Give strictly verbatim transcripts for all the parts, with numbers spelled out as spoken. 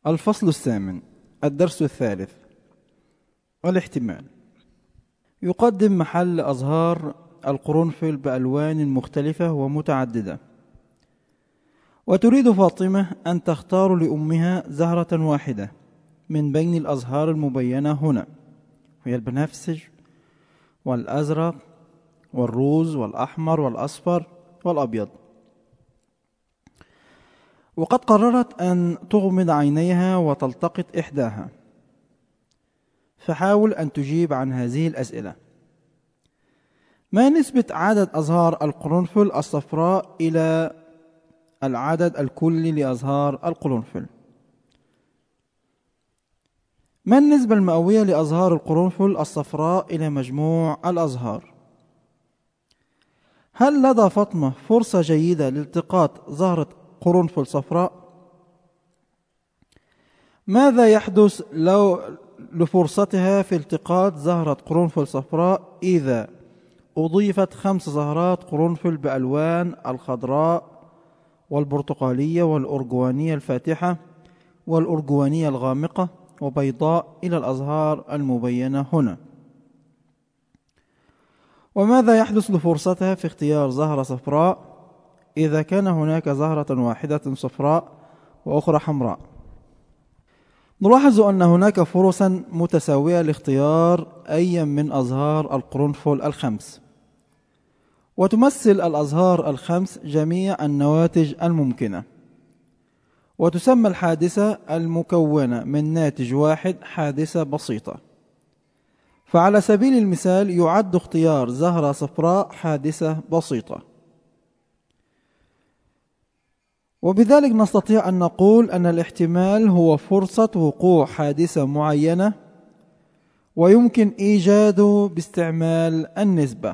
الفصل الثامن. الدرس الثالث. الاحتمال. يقدم محل أزهار القرنفل بألوان مختلفة ومتعددة، وتريد فاطمة أن تختار لأمها زهرة واحدة من بين الأزهار المبينة هنا، وهي البنفسج والأزرق والروز والأحمر والأصفر والأبيض. وقد قررت أن تغمض عينيها وتلتقط إحداها، فحاول أن تجيب عن هذه الأسئلة: ما نسبة عدد أزهار القرنفل الصفراء إلى العدد الكلي لأزهار القرنفل؟ ما النسبة المئوية لأزهار القرنفل الصفراء إلى مجموع الأزهار؟ هل لدى فاطمة فرصة جيدة لالتقاط زهرة قرنفل صفراء؟ ماذا يحدث لو لفرصتها في التقاط زهرة قرنفل صفراء إذا أضيفت خمس زهرات قرنفل بألوان الخضراء والبرتقالية والأرجوانية الفاتحة والأرجوانية الغامقة وبيضاء إلى الأزهار المبينة هنا؟ وماذا يحدث لفرصتها في اختيار زهرة صفراء إذا كان هناك زهرة واحدة صفراء وأخرى حمراء؟ نلاحظ أن هناك فرصا متساوية لاختيار أي من أزهار القرنفل الخمس، وتمثل الأزهار الخمس جميع النواتج الممكنة، وتسمى الحادثة المكونة من ناتج واحد حادثة بسيطة. فعلى سبيل المثال يعد اختيار زهرة صفراء حادثة بسيطة، وبذلك نستطيع أن نقول أن الاحتمال هو فرصة وقوع حادثة معينة ويمكن إيجاده باستعمال النسبة.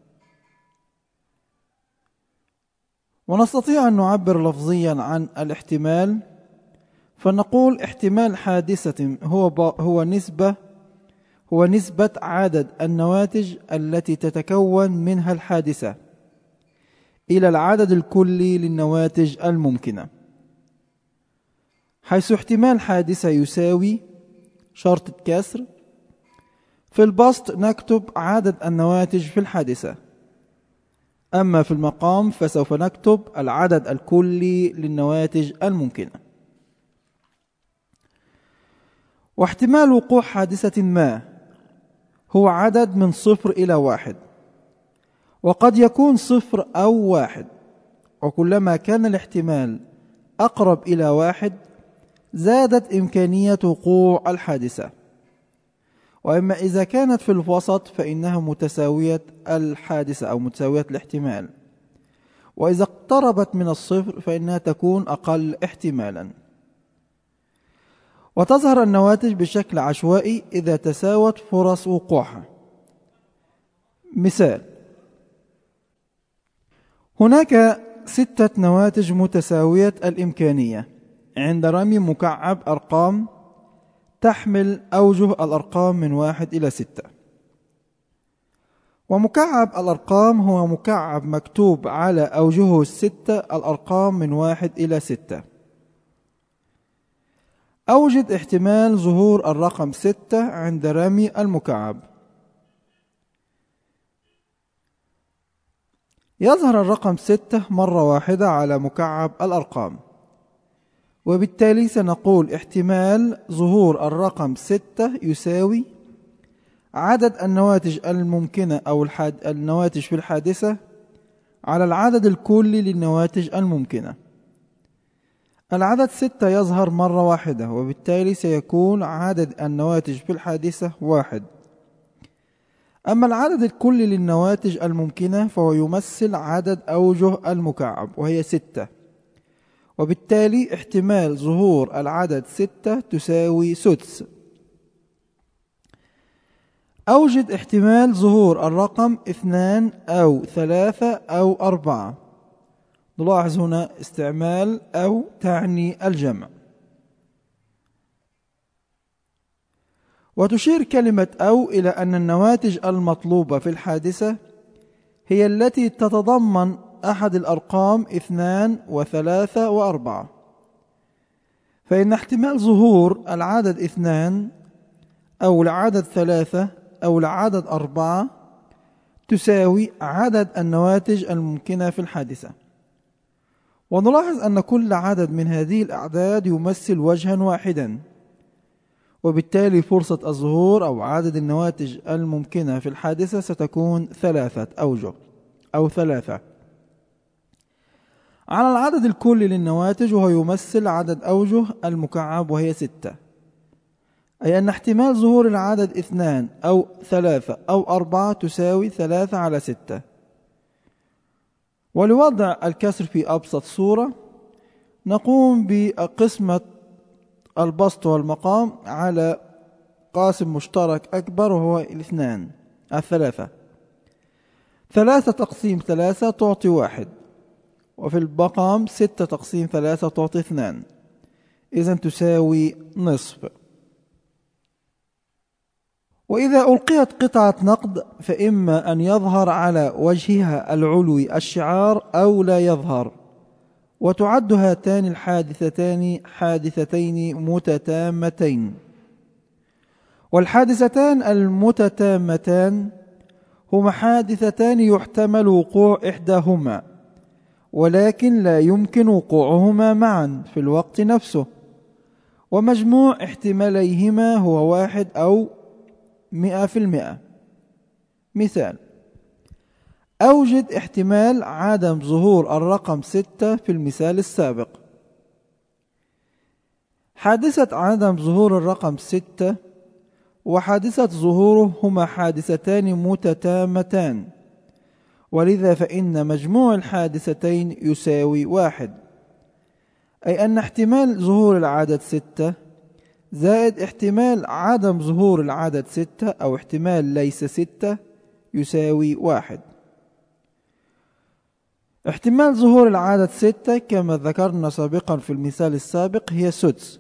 ونستطيع أن نعبر لفظيا عن الاحتمال، فنقول احتمال حادثة هو هو نسبة هو نسبة عدد النواتج التي تتكون منها الحادثة إلى العدد الكلي للنواتج الممكنة، حيث احتمال حادثة يساوي شرطة كسر. في البسط نكتب عدد النواتج في الحادثة، أما في المقام فسوف نكتب العدد الكلي للنواتج الممكنة. واحتمال وقوع حادثة ما هو عدد من صفر إلى واحد، وقد يكون صفر أو واحد، وكلما كان الاحتمال أقرب إلى واحد زادت إمكانية وقوع الحادثة، وإما إذا كانت في الوسط فإنها متساوية الحادثة أو متساوية الاحتمال، وإذا اقتربت من الصفر فإنها تكون أقل احتمالا. وتظهر النواتج بشكل عشوائي إذا تساوت فرص وقوعها. مثال: هناك ستة نواتج متساوية الإمكانية عند رمي مكعب أرقام تحمل أوجه الأرقام من واحد إلى ستة. ومكعب الأرقام هو مكعب مكتوب على أوجهه الستة الأرقام من واحد إلى ستة. أوجد احتمال ظهور الرقم ستة عند رمي المكعب. يظهر الرقم ستة مرة واحدة على مكعب الأرقام، وبالتالي سنقول احتمال ظهور الرقم ستة يساوي عدد النواتج الممكنة أو الحاد... النواتج في الحادثة على العدد الكلي للنواتج الممكنة. العدد ستة يظهر مرة واحدة، وبالتالي سيكون عدد النواتج في الحادثة واحد. أما العدد الكلي للنواتج الممكنة فهو يمثل عدد أوجه المكعب وهي ستة، وبالتالي احتمال ظهور العدد ستة تساوي سدس. أوجد احتمال ظهور الرقم اثنان أو ثلاثة أو أربعة. نلاحظ هنا استعمال أو تعني الجمع. وتشير كلمة أو إلى أن النواتج المطلوبة في الحادثة هي التي تتضمن أحد الأرقام اثنان وثلاثة وأربعة، فإن احتمال ظهور العدد اثنان أو العدد ثلاثة أو العدد أربعة تساوي عدد النواتج الممكنة في الحادثة. ونلاحظ أن كل عدد من هذه الأعداد يمثل وجها واحدا، وبالتالي فرصة الظهور أو عدد النواتج الممكنة في الحادثة ستكون ثلاثة أوجه أو ثلاثة على العدد الكلي للنواتج، وهو يمثل عدد أوجه المكعب وهي ستة، أي أن احتمال ظهور العدد اثنان أو ثلاثة أو أربعة تساوي ثلاثة على ستة. ولوضع الكسر في أبسط صورة نقوم بقسمة البسط والمقام على قاسم مشترك أكبر وهو الاثنان الثلاثة. ثلاثة تقسيم ثلاثة تعطي واحد، وفي المقام ستة تقسيم ثلاثة تعطي اثنان، إذن تساوي نصف. وإذا ألقيت قطعة نقد فإما أن يظهر على وجهها العلوي الشعار أو لا يظهر، وتعد هاتان الحادثتان حادثتين متتامتين. والحادثتان المتتامتان هما حادثتان يحتمل وقوع إحداهما ولكن لا يمكن وقوعهما معا في الوقت نفسه، ومجموع احتماليهما هو واحد أو مئة في المئة. مثال: أوجد احتمال عدم ظهور الرقم ستة في المثال السابق. حادثة عدم ظهور الرقم ستة وحادثة ظهوره هما حادثتان متتامتان، ولذا فإن مجموع الحادثتين يساوي واحد، أي أن احتمال ظهور العدد ستة زائد احتمال عدم ظهور العدد ستة أو احتمال ليس ستة يساوي واحد. احتمال ظهور العدد ستة كما ذكرنا سابقا في المثال السابق هي سدس،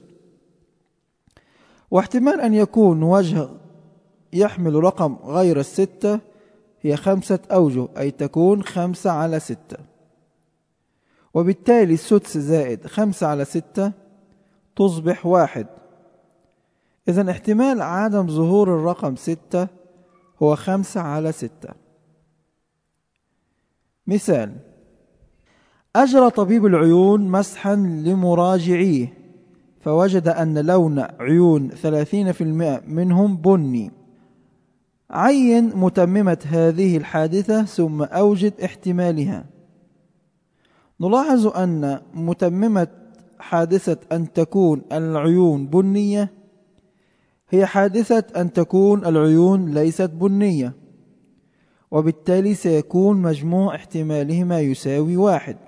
واحتمال أن يكون وجه يحمل رقم غير الستة هي خمسة أوجه، أي تكون خمسة على ستة، وبالتالي السدس زائد خمسة على ستة تصبح واحد. إذن احتمال عدم ظهور الرقم ستة هو خمسة على ستة. مثال: أجرى طبيب العيون مسحا لمراجعيه فوجد أن لون عيون ثلاثين بالمئة منهم بني. عين متممة هذه الحادثة ثم أوجد احتمالها. نلاحظ أن متممة حادثة أن تكون العيون بنية هي حادثة أن تكون العيون ليست بنية، وبالتالي سيكون مجموع احتمالهما يساوي واحد.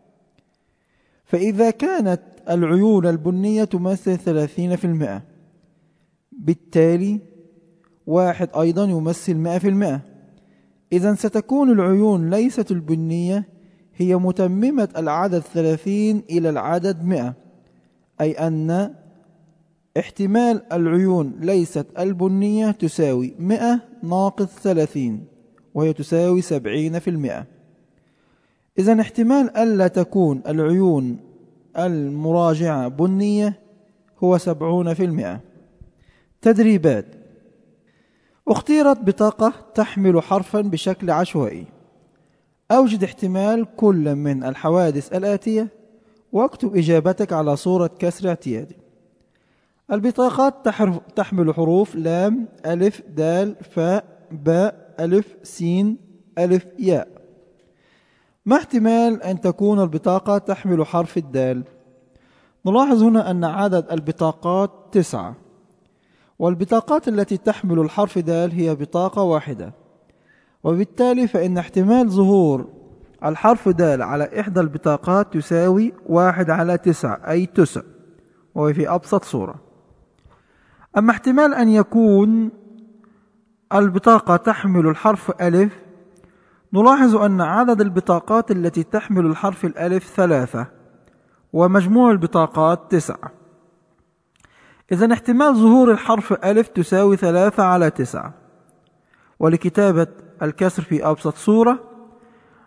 فإذا كانت العيون البنية تمثل ثلاثين بالمئة، بالتالي واحد أيضا يمثل مئة بالمئة، إذن ستكون العيون ليست البنية هي متممة العدد ثلاثين إلى العدد مئة، أي أن احتمال العيون ليست البنية تساوي مئة ناقص ثلاثين، وهي تساوي سبعين في المئة. إذن احتمال ألا تكون العيون المراجعة بنية هو سبعون في المئة. تدريبات: اختيرت بطاقة تحمل حرفا بشكل عشوائي. أوجد احتمال كل من الحوادث الآتية واكتب إجابتك على صورة كسر اعتيادي. البطاقات تحمل حروف لام ألف دال فاء باء ألف سين ألف ياء. ما احتمال أن تكون البطاقة تحمل حرف الدال؟ نلاحظ هنا أن عدد البطاقات تسعة، والبطاقات التي تحمل الحرف دال هي بطاقة واحدة، وبالتالي فإن احتمال ظهور الحرف دال على إحدى البطاقات تساوي واحد على تسعة، أي تسع، وهي في أبسط صورة. أما احتمال أن يكون البطاقة تحمل الحرف ألف، نلاحظ أن عدد البطاقات التي تحمل الحرف الألف ثلاثة، ومجموع البطاقات تسعة. إذن احتمال ظهور الحرف ألف تساوي ثلاثة على تسعة. ولكتابة الكسر في أبسط صورة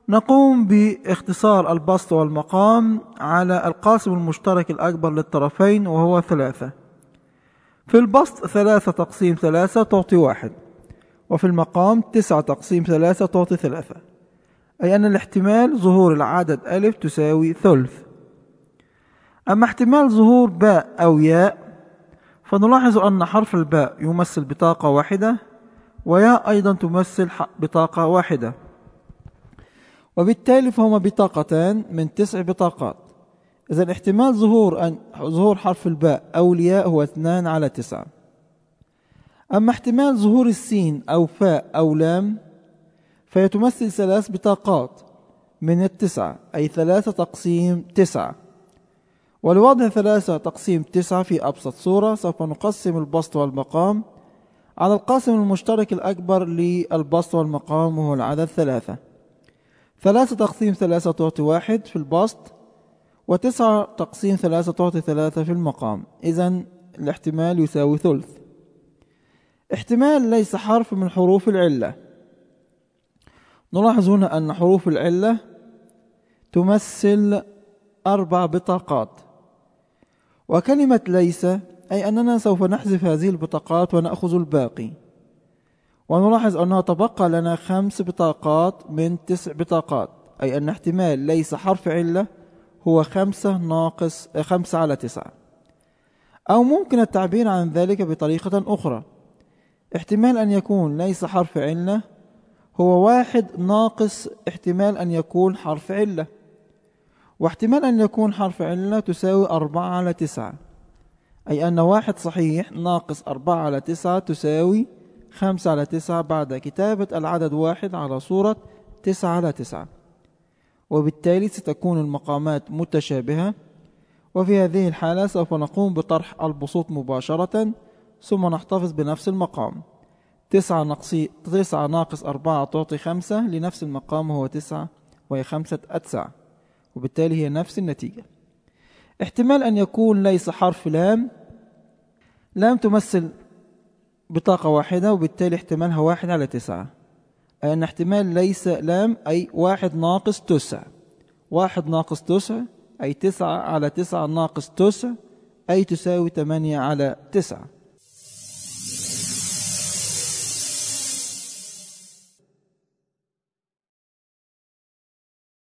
نقوم باختصار البسط والمقام على القاسم المشترك الأكبر للطرفين وهو ثلاثة. في البسط ثلاثة تقسيم ثلاثة تعطي واحد، وفي المقام تسعة تقسيم ثلاثة تعطي ثلاثة، أي أن الاحتمال ظهور العدد ألف تساوي ثلث. أما احتمال ظهور باء أو ياء فنلاحظ أن حرف الباء يمثل بطاقة واحدة، وياء أيضا تمثل بطاقة واحدة، وبالتالي فهما بطاقتان من تسع بطاقات. إذن احتمال ظهور أن ظهور حرف الباء أو الياء هو اثنان على تسعة. أما احتمال ظهور السين أو فاء أو لام فيتمثل ثلاث بطاقات من التسعة، أي ثلاثة تقسيم تسعة. ولوضع ثلاثة تقسيم تسعة في أبسط صورة سوف نقسم البسط والمقام على القاسم المشترك الأكبر للبسط والمقام وهو العدد ثلاثة. ثلاثة تقسيم ثلاثة تعطي واحد في البسط، وتسعة تقسيم ثلاثة تعطي ثلاثة في المقام. إذن الاحتمال يساوي ثلث. احتمال ليس حرف من حروف العلة. نلاحظ هنا أن حروف العلة تمثل أربع بطاقات، وكلمة ليس أي أننا سوف نحذف هذه البطاقات ونأخذ الباقي، ونلاحظ أنه تبقى لنا خمس بطاقات من تسع بطاقات، أي أن احتمال ليس حرف علة هو خمسة ناقص خمسة على تسعة. أو ممكن التعبير عن ذلك بطريقة أخرى، احتمال أن يكون ليس حرف علة هو واحد ناقص احتمال أن يكون حرف علة، واحتمال أن يكون حرف علة تساوي أربعة على تسعة، أي أن واحد صحيح ناقص أربعة على تسعة تساوي خمسة على تسعة بعد كتابة العدد واحد على صورة تسعة على تسعة. وبالتالي ستكون المقامات متشابهة، وفي هذه الحالة سوف نقوم بطرح البسوط مباشرة ثم نحتفظ بنفس المقام. تسعة ناقص تسعة ناقص أربعة تعطي خمسة لنفس المقام وهو تسعة، وهي خمسة أتسع، وبالتالي هي نفس النتيجة. احتمال أن يكون ليس حرف لام، لام تمثل بطاقة واحدة، وبالتالي احتمالها واحد على تسعة، أي أن احتمال ليس لام أي واحد ناقص تسع. واحد ناقص تسع أي تسعة على تسعة ناقص تسع أي تساوي ثمانية على تسعة.